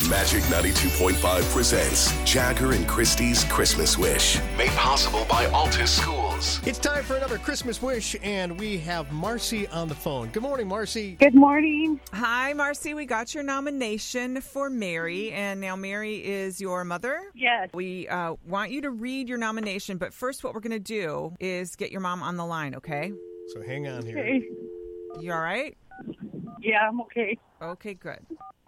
Magic 92.5 presents Jagger and Christie's Christmas Wish. Made possible by Altus Schools. It's time for another Christmas Wish, and we have Marcy on the phone. Good morning, Marcy. Good morning. Hi, Marcy. We got your nomination for Mary, and now Mary is your mother. Yes. We want you to read your nomination, but first what we're going to do is get your mom on the line, okay? So hang on here. Okay. You all right? Yeah, I'm okay. Okay, good.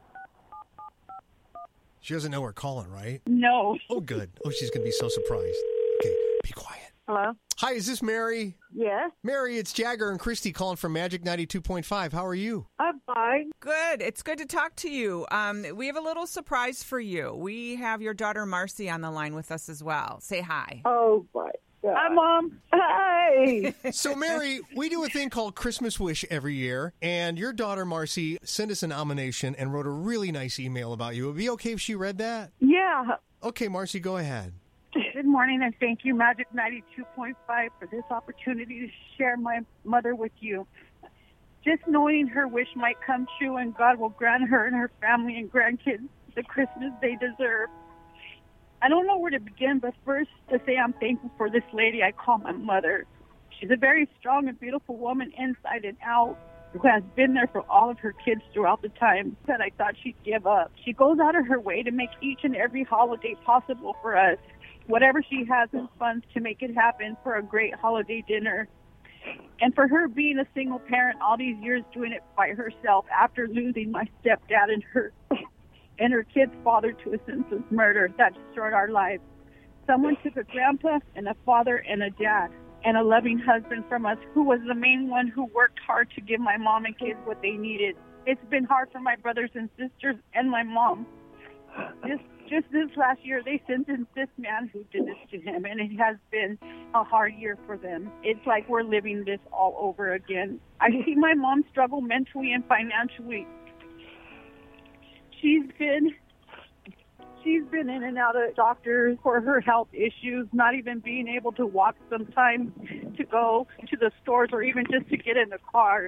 She doesn't know we're calling, right? No. Oh, good. Oh, she's going to be so surprised. Okay, be quiet. Hello? Hi, is this Mary? Yes. Mary, it's Jagger and Christie calling from Magic 92.5. How are you? I'm fine. Good. It's good to talk to you. We have a little surprise for you. We have your daughter Marcy on the line with us as well. Say hi. Oh, my God. Hi, Mom. Hi. So, Mary, we do a thing called Christmas Wish every year, and your daughter Marcy sent us a nomination and wrote a really nice email about you. Would it be okay if she read that? Yeah. Okay, Marcy, go ahead. Good morning, and thank you, Magic 92.5, for this opportunity to share my mother with you. Just knowing her wish might come true and God will grant her and her family and grandkids the Christmas they deserve. I don't know where to begin, but first to say I'm thankful for this lady I call my mother. She's a very strong and beautiful woman inside and out who has been there for all of her kids throughout the time that I thought she'd give up. She goes out of her way to make each and every holiday possible for us. Whatever she has in funds to make it happen for a great holiday dinner. And for her being a single parent all these years doing it by herself after losing my stepdad and her kid's father to a senseless murder that destroyed our lives. Someone took a grandpa and a father and a dad and a loving husband from us who was the main one who worked hard to give my mom and kids what they needed. It's been hard for my brothers and sisters and my mom. Just this last year, they sentenced this man who did this to him, and it has been a hard year for them. It's like we're living this all over again. I see my mom struggle mentally and financially. She's been in and out of doctors for her health issues, not even being able to walk sometimes to go to the stores or even just to get in the car.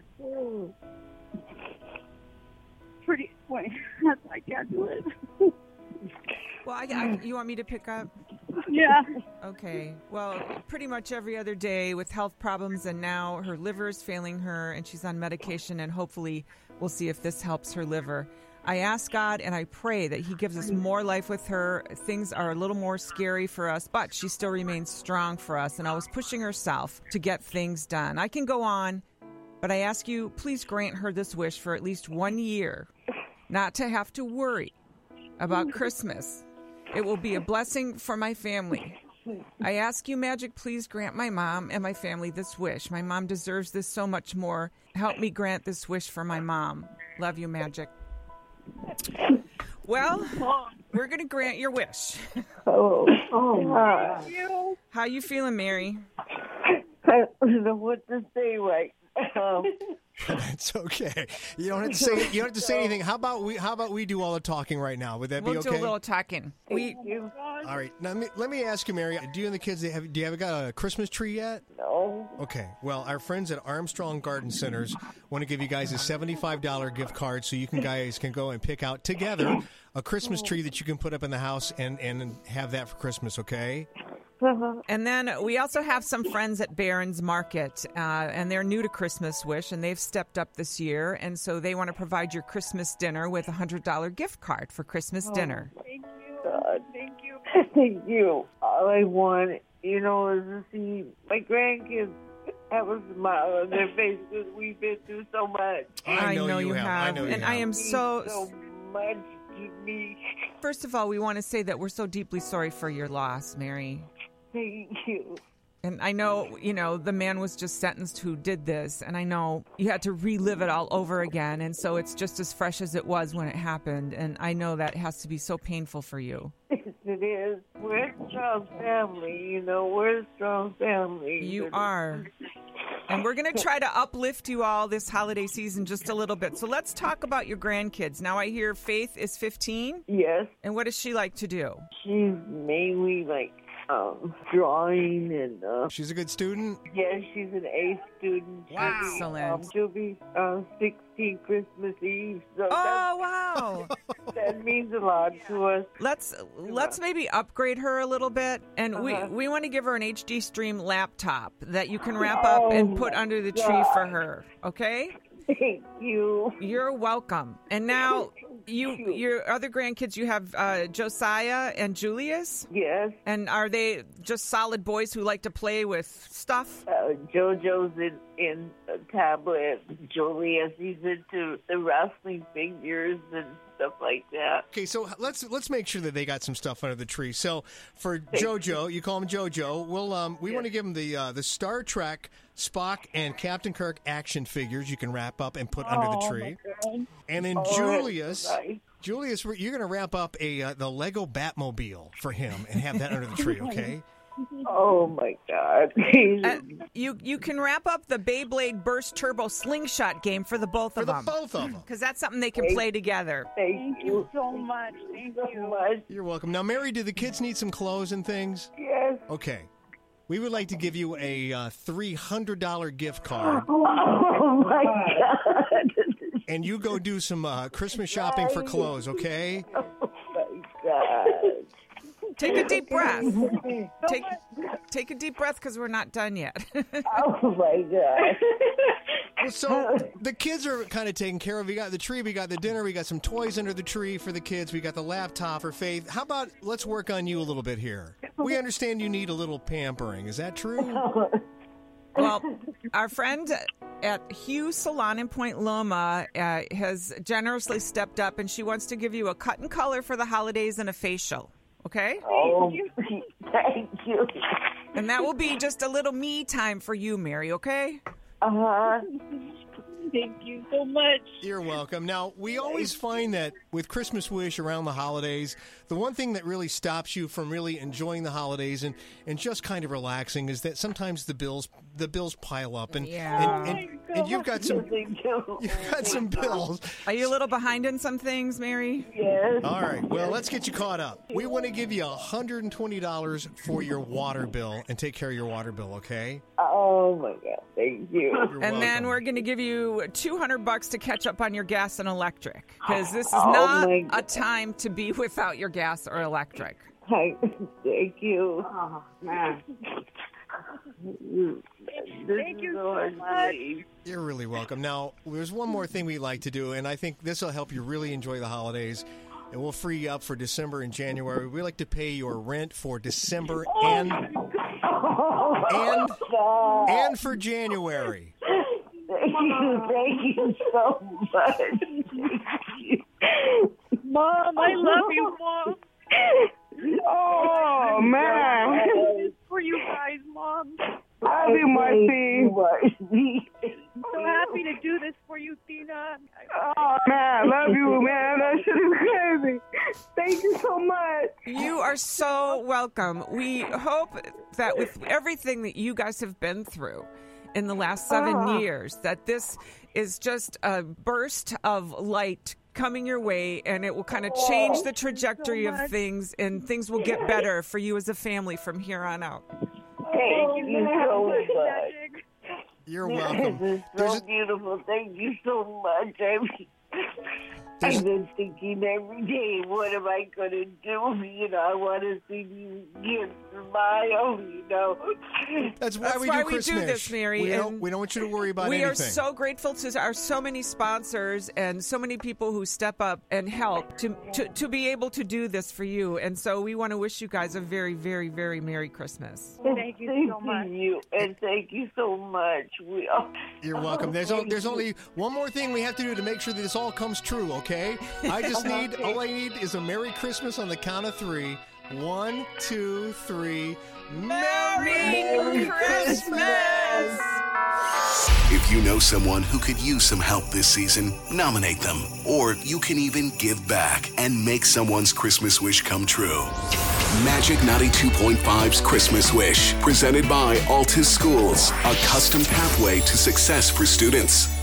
Wait, I can't do it. Well, you want me to pick up? Yeah. Okay. Well, pretty much every other day with health problems, and now her liver is failing her, and she's on medication, and hopefully we'll see if this helps her liver. I ask God and I pray that he gives us more life with her. Things are a little more scary for us, but she still remains strong for us and always pushing herself to get things done. I can go on, but I ask you, please grant her this wish for at least 1 year, not to have to worry about Christmas. It will be a blessing for my family. I ask you, Magic, please grant my mom and my family this wish. My mom deserves this so much more. Help me grant this wish for my mom. Love you, Magic. Well, we're going to grant your wish. Oh, Thank you. How you feeling, Mary? I don't know what to say right now. That's okay. You don't have to say anything. How about we do all the talking right now? Would that be okay? We'll do a little talking. All right. Now let me ask you, Mary. Do you and the kids do you have got a Christmas tree yet? No. Okay. Well, our friends at Armstrong Garden Centers want to give you guys a $75 gift card so you guys can go and pick out together a Christmas tree that you can put up in the house and have that for Christmas. Okay. And then we also have some friends at Barron's Market, and they're new to Christmas Wish, and they've stepped up this year, and so they want to provide your Christmas dinner with a $100 gift card for Christmas dinner. Thank you. God. Thank you. Thank you. All I want, is to see my grandkids have a smile on their face because we've been through so much. I know you have. I know you and have. I am so much to me. First of all, we want to say that we're so deeply sorry for your loss, Mary. Thank you. And I know, the man was just sentenced who did this, and I know you had to relive it all over again, and so it's just as fresh as it was when it happened, and I know that has to be so painful for you. Yes, it is. We're a strong family, we're a strong family. You are. And we're going to try to uplift you all this holiday season just a little bit. So let's talk about your grandkids. Now I hear Faith is 15. Yes. And what does she like to do? She's mainly drawing and She's a good student? yeah, she's an A student. Wow. Excellent. She'll be 16 Christmas Eve. So Oh, wow. that's That means a lot to us. Let's maybe upgrade her a little bit, and we want to give her an HD Stream laptop that you can wrap up and put under the tree for her. Okay? Thank you. You're welcome. And now your other grandkids, you have Josiah and Julius? Yes. And are they just solid boys who like to play with stuff? JoJo's in a tablet. Julius, he's into the wrestling figures and stuff like that. Okay, so let's make sure that they got some stuff under the tree. So for JoJo, you call him JoJo. We want to give him the Star Trek Spock and Captain Kirk action figures you can wrap up and put under the tree. And then Julius, you're going to wrap up the Lego Batmobile for him and have that under the tree, okay? Oh, my God. You can wrap up the Beyblade Burst Turbo Slingshot game for the both of them. For the both of them. Because that's something they can play together. Thank you so much. Thank you so much. You're welcome. Now, Mary, do the kids need some clothes and things? Yes. Okay. We would like to give you a $300 gift card. Oh, my God. And you go do some Christmas shopping for clothes, okay? Oh, my God. Take a deep breath. Take a deep breath because we're not done yet. Oh, my God. Well, so the kids are kind of taken care of. We got the tree, we got the dinner, we got some toys under the tree for the kids, we got the laptop for Faith. How about let's work on you a little bit here? We understand you need a little pampering. Is that true? Well, our friend at Hue Salon in Point Loma has generously stepped up, and she wants to give you a cut and color for the holidays and a facial. Okay? Oh, thank you. And that will be just a little me time for you, Mary, okay? Uh-huh. Thank you so much. You're welcome. Now, we always find that with Christmas Wish around the holidays, the one thing that really stops you from really enjoying the holidays and just kind of relaxing is that sometimes the bills pile up and you've got some bills. Are you a little behind in some things, Mary? Yes. All right. Well, let's get you caught up. We want to give you $120 for your water bill and take care of your water bill, okay? Oh, my God. Thank you. You're And then welcome. we're going to give you $200 to catch up on your gas and electric, because this is not a time to be without your gas or electric. Thank you. Oh, man. Thank you so much. You're really welcome. Now, there's one more thing we like to do, and I think this will help you really enjoy the holidays. And we'll free you up for December and January. We like to pay your rent for December and for January. Thank you so much. Mom, I love you, Mom. Oh, man. This is for you guys, Mom. Love you, Marcy. I'm so happy to do this for you, Tina. Oh, man. Love you, man. That shit is crazy. Thank you so much. You are so welcome. We hope that with everything that you guys have been through in the last 7 years, that this is just a burst of light coming your way, and it will kind of change the trajectory of things, and things will get better for you as a family from here on out. Thank you so much. You're welcome. This is so beautiful. Thank you so much. I've been thinking every day, what am I going to do? You know, I want to see you give smile, you know. That's why we do Christmas. This, Mary. We don't want you to worry about anything. We are so grateful to our so many sponsors and so many people who step up and help to be able to do this for you. And so we want to wish you guys a very, very, very Merry Christmas. Thank you so much. And thank you so much. You're welcome. There's only one more thing we have to do to make sure that this all comes true, okay? All I need is a Merry Christmas on the count of 3. 1, 2, 3. Merry Christmas! If you know someone who could use some help this season, nominate them. Or you can even give back and make someone's Christmas wish come true. Magic 92.5's Christmas Wish, presented by Altus Schools, a custom pathway to success for students.